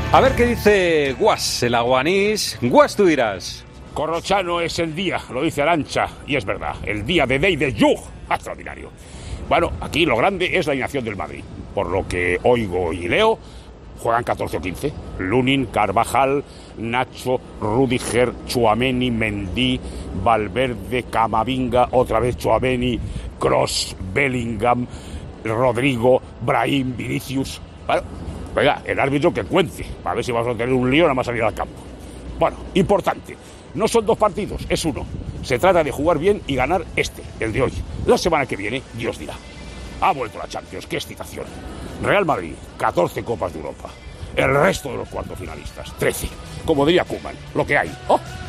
A ver qué dice Guas, el aguanís. Guas, tú dirás. Corrochano es el día, lo dice Arantxa, y es verdad, el día de Day de Jug, extraordinario. Bueno, aquí lo grande es la alineación del Madrid, por lo que oigo y leo, juegan 14 o 15. Lunin, Carvajal, Nacho, Rudiger, Tchouaméni, Mendy, Valverde, Camavinga, otra vez Tchouaméni, Kroos, Bellingham, Rodrigo, Brahim, Vinicius. Bueno, venga, el árbitro que cuente, a ver si vamos a tener un lío nada más salir al campo. Bueno, importante, no son 2 partidos, es uno. Se trata de jugar bien y ganar el de hoy. La semana que viene, Dios dirá. Ha vuelto la Champions, qué excitación. Real Madrid, 14 Copas de Europa. El resto de los cuartos finalistas, 13. Como diría Koeman, lo que hay. ¡Oh!